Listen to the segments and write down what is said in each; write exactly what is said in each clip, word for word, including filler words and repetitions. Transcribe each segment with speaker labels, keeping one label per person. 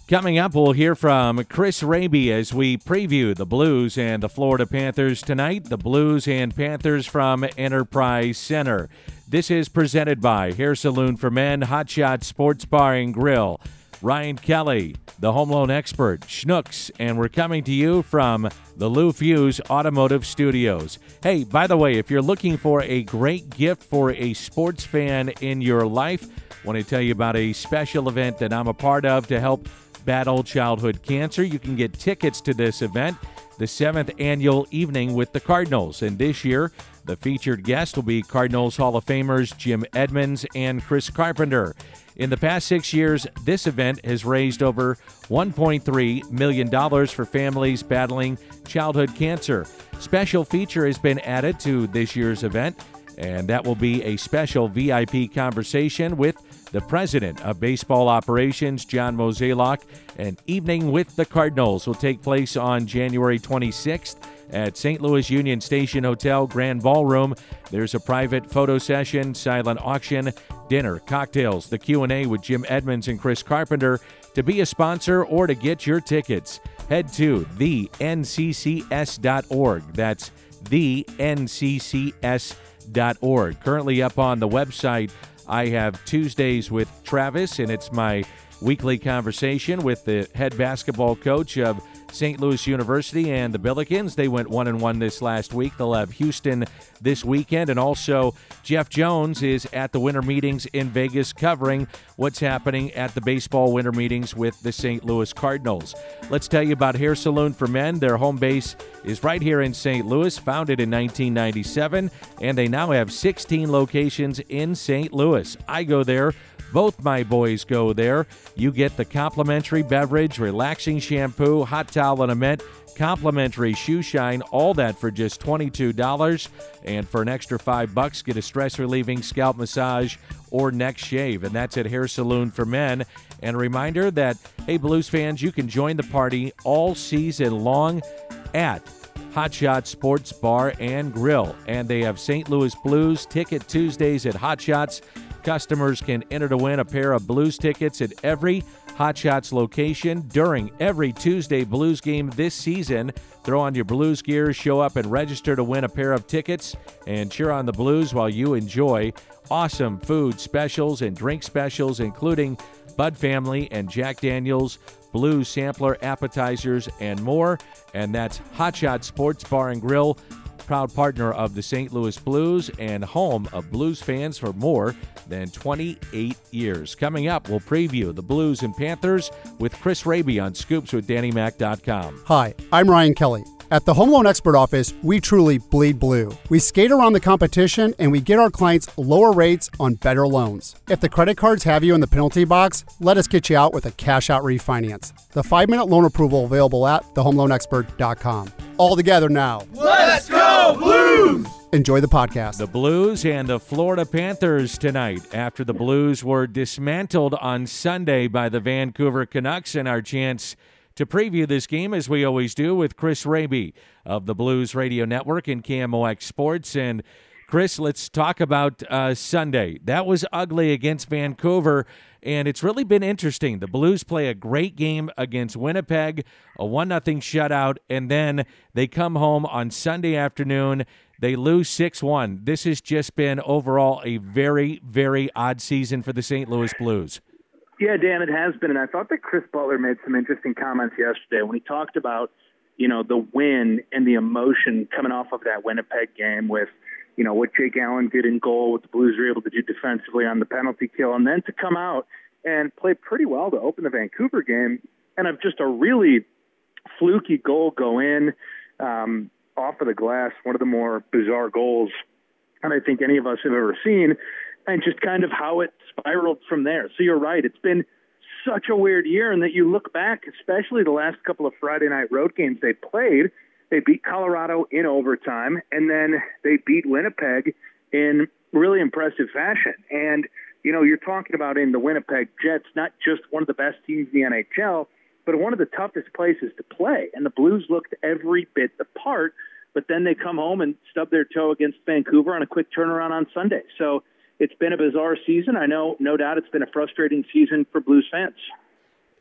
Speaker 1: Coming up, we'll hear from Chris Raby as we preview the Blues and the Florida Panthers tonight. The Blues and Panthers from Enterprise Center. This is presented by Hair Saloon for Men, Hot Shot Sports Bar and Grill, Ryan Kelly, the home loan expert, Schnucks, and we're coming to you from the Lou Fuse Automotive Studios. Hey, by the way, if you're looking for a great gift for a sports fan in your life, I want to tell you about a special event that I'm a part of to help battle childhood cancer. You can get tickets to this event, the seventh annual Evening with the Cardinals. And this year, the featured guest will be Cardinals Hall of Famers Jim Edmonds and Chris Carpenter. In the past six years, this event has raised over one point three million dollars for families battling childhood cancer. Special feature has been added to this year's event, and that will be a special V I P conversation with the president of baseball operations, John Mozeliak. An Evening with the Cardinals will take place on January twenty-sixth at Saint Louis Union Station Hotel Grand Ballroom. There's a private photo session, silent auction, dinner, cocktails, the Q and A with Jim Edmonds and Chris Carpenter. To be a sponsor or to get your tickets, head to the N C C S dot org. That's the N C C S dot org. Currently up on the website, I have Tuesdays with Travis, and it's my weekly conversation with the head basketball coach of Saint Louis University and the Billikens. They went one and one this last week. They'll have Houston this weekend. And also, Jeff Jones is at the winter meetings in Vegas covering what's happening at the baseball winter meetings with the Saint Louis Cardinals. Let's tell you about Hair Saloon for Men. Their home base is right here in Saint Louis, founded in nineteen ninety-seven, and they now have sixteen locations in Saint Louis. I go there. Both my boys go there. You get the complimentary beverage, relaxing shampoo, hot towel and a mint, complimentary shoe shine, all that for just twenty-two dollars. And for an extra five bucks, get a stress-relieving scalp massage or neck shave. And that's at Hair Saloon for Men. And a reminder that, hey, Blues fans, you can join the party all season long at Hot Shot Sports Bar and Grill. And they have Saint Louis Blues Ticket Tuesdays at Hot Shots. Customers can enter to win a pair of Blues tickets at every Hot Shots location during every Tuesday Blues game this season. Throw on your Blues gear, show up and register to win a pair of tickets, and cheer on the Blues while you enjoy awesome food specials and drink specials, including Bud Family and Jack Daniels, Blues sampler appetizers, and more. And that's Hot Shot Sports Bar and Grill, proud partner of the Saint Louis Blues and home of Blues fans for more than twenty-eight years. Coming up, we'll preview the Blues and Panthers with Chris Raby on scoops with Danny Mac dot com.
Speaker 2: Hi, I'm Ryan Kelly. At the Home Loan Expert Office, we truly bleed blue. We skate around the competition and we get our clients lower rates on better loans. If the credit cards have you in the penalty box, let us get you out with a cash-out refinance. The five-minute loan approval available at the home loan expert dot com. All together now.
Speaker 3: Let's go Blues!
Speaker 2: Enjoy the podcast.
Speaker 1: The Blues and the Florida Panthers tonight after the Blues were dismantled on Sunday by the Vancouver Canucks, and our chance to preview this game, as we always do, with Chris Raby of the Blues Radio Network and K M O X Sports. And Chris, let's talk about uh, Sunday. That was ugly against Vancouver, and it's really been interesting. The Blues play a great game against Winnipeg, a one nothing shutout, and then they come home on Sunday afternoon. They lose six one. This has just been overall a very, very odd season for the Saint Louis Blues.
Speaker 4: Yeah, Dan, it has been, and I thought that Chris Butler made some interesting comments yesterday when he talked about, you know, the win and the emotion coming off of that Winnipeg game with, you know, what Jake Allen did in goal, what the Blues were able to do defensively on the penalty kill, and then to come out and play pretty well to open the Vancouver game, and have just a really fluky goal go in um, off of the glass, one of the more bizarre goals that I think any of us have ever seen, and just kind of how it spiraled from there. So you're right. It's been such a weird year, and that you look back, especially the last couple of Friday night road games they played, they beat Colorado in overtime, and then they beat Winnipeg in really impressive fashion. And, you know, you're talking about in the Winnipeg Jets, not just one of the best teams in the N H L, but one of the toughest places to play. And the Blues looked every bit the part, but then they come home and stub their toe against Vancouver on a quick turnaround on Sunday. So it's been a bizarre season. I know, no doubt it's been a frustrating season for Blues fans.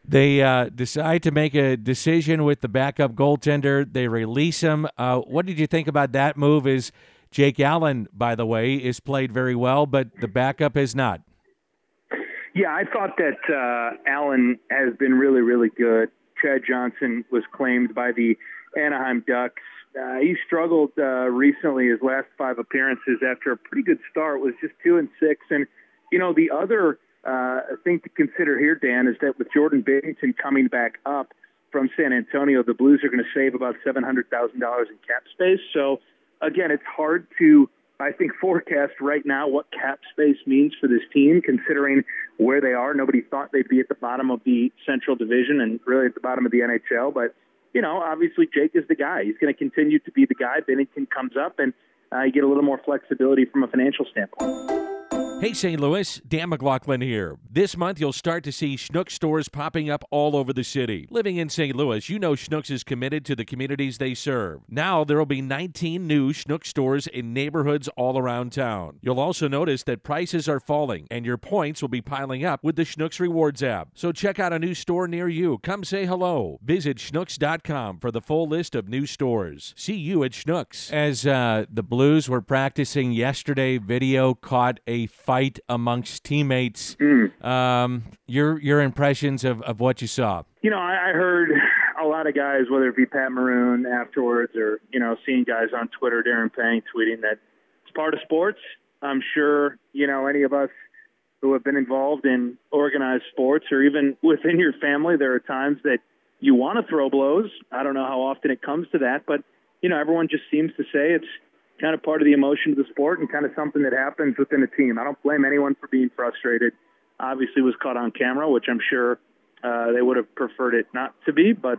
Speaker 1: They uh, decide to make a decision with the backup goaltender. They release him. Uh, what did you think about that move? Is Jake Allen, by the way, is played very well, but the backup has not.
Speaker 4: Yeah, I thought that uh, Allen has been really, really good. Chad Johnson was claimed by the Anaheim Ducks. Uh, he struggled uh, recently. His last five appearances after a pretty good start was just two and six. And, you know, the other uh, thing to consider here, Dan, is that with Jordan Binnington coming back up from San Antonio, the Blues are going to save about seven hundred thousand dollars in cap space. So, again, it's hard to, I think, forecast right now what cap space means for this team, considering where they are. Nobody thought they'd be at the bottom of the Central Division and really at the bottom of the N H L. But, you know, obviously Jake is the guy. He's going to continue to be the guy. Binnington comes up, and uh, you get a little more flexibility from a financial standpoint.
Speaker 1: Hey, Saint Louis, Dan McLaughlin here. This month, you'll start to see Schnucks stores popping up all over the city. Living in Saint Louis, you know Schnucks is committed to the communities they serve. Now, there will be nineteen new Schnucks stores in neighborhoods all around town. You'll also notice that prices are falling, and your points will be piling up with the Schnucks Rewards app. So check out a new store near you. Come say hello. Visit Schnucks dot com for the full list of new stores. See you at Schnucks. As uh, the Blues were practicing yesterday, video caught a fight amongst teammates. Mm. Um, your your impressions of, of what you saw?
Speaker 4: You know, I, I heard a lot of guys, whether it be Pat Maroon afterwards or, you know, seeing guys on Twitter, Darren Pang tweeting that it's part of sports. I'm sure, you know, any of us who have been involved in organized sports or even within your family, there are times that you want to throw blows. I don't know how often it comes to that, but, you know, everyone just seems to say it's kind of part of the emotion of the sport and kind of something that happens within a team. I don't blame anyone for being frustrated. Obviously, it was caught on camera, which I'm sure uh, they would have preferred it not to be. But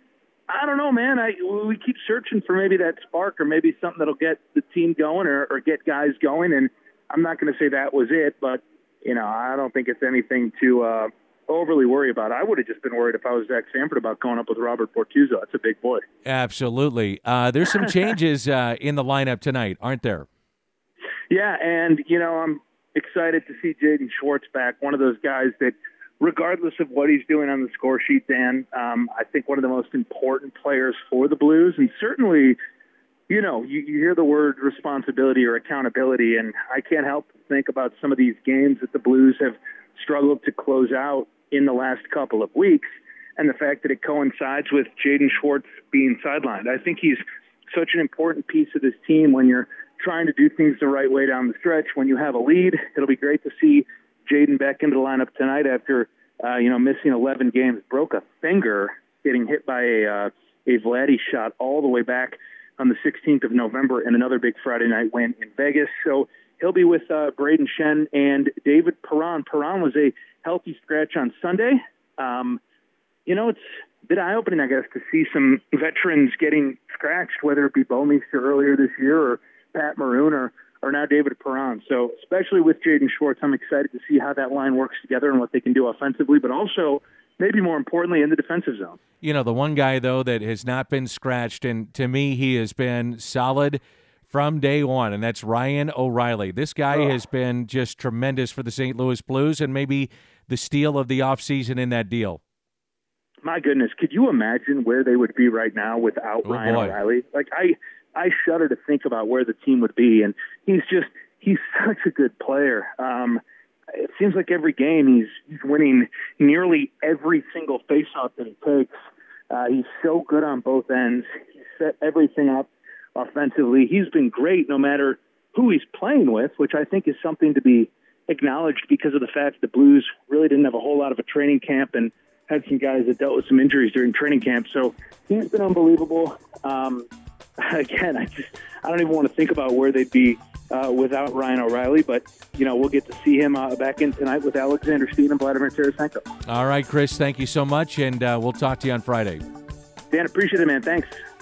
Speaker 4: I don't know, man. I we keep searching for maybe that spark or maybe something that'll get the team going or, or get guys going. And I'm not going to say that was it, but you know, I don't think it's anything to uh, overly worry about. I would have just been worried if I was Zach Sanford about going up with Robert Bortuzzo. That's a big boy.
Speaker 1: Absolutely. Uh, there's some changes uh, in the lineup tonight, aren't there?
Speaker 4: Yeah, and, you know, I'm excited to see Jaden Schwartz back, one of those guys that, regardless of what he's doing on the score sheet, Dan, um, I think one of the most important players for the Blues. And certainly, you know, you, you hear the word responsibility or accountability, and I can't help but think about some of these games that the Blues have struggled to close out in the last couple of weeks, and the fact that it coincides with Jaden Schwartz being sidelined. I think he's such an important piece of this team when you're trying to do things the right way down the stretch. When you have a lead, it'll be great to see Jaden back into the lineup tonight after, uh, you know, missing eleven games, broke a finger getting hit by a, uh, a Vladdy shot all the way back on the sixteenth of November in another big Friday night win in Vegas. So he'll be with uh, Braden Shen and David Perron. Perron was a healthy scratch on Sunday. Um, you know, it's a bit eye-opening, I guess, to see some veterans getting scratched, whether it be Bouwmeester earlier this year or Pat Maroon or, or now David Perron. So especially with Jaden Schwartz, I'm excited to see how that line works together and what they can do offensively, but also maybe more importantly in the defensive zone.
Speaker 1: You know, the one guy, though, that has not been scratched, and to me he has been solid from day one, and that's Ryan O'Reilly. This guy oh. has been just tremendous for the Saint Louis Blues and maybe the steal of the offseason in that deal.
Speaker 4: My goodness, could you imagine where they would be right now without oh, Ryan boy. O'Reilly? Like, I I shudder to think about where the team would be, and he's just – he's such a good player. Um, it seems like every game he's, he's winning nearly every single faceoff that he takes. Uh, he's so good on both ends. He's set everything up offensively. He's been great no matter who he's playing with, which I think is something to be acknowledged because of the fact the Blues really didn't have a whole lot of a training camp and had some guys that dealt with some injuries during training camp. So he's been unbelievable. Um, again, I just I don't even want to think about where they'd be uh, without Ryan O'Reilly, but, you know, we'll get to see him uh, back in tonight with Alexander Steen and Vladimir Tarasenko.
Speaker 1: All right, Chris, thank you so much, and uh, we'll talk to you on Friday.
Speaker 4: Dan, appreciate it, man. Thanks.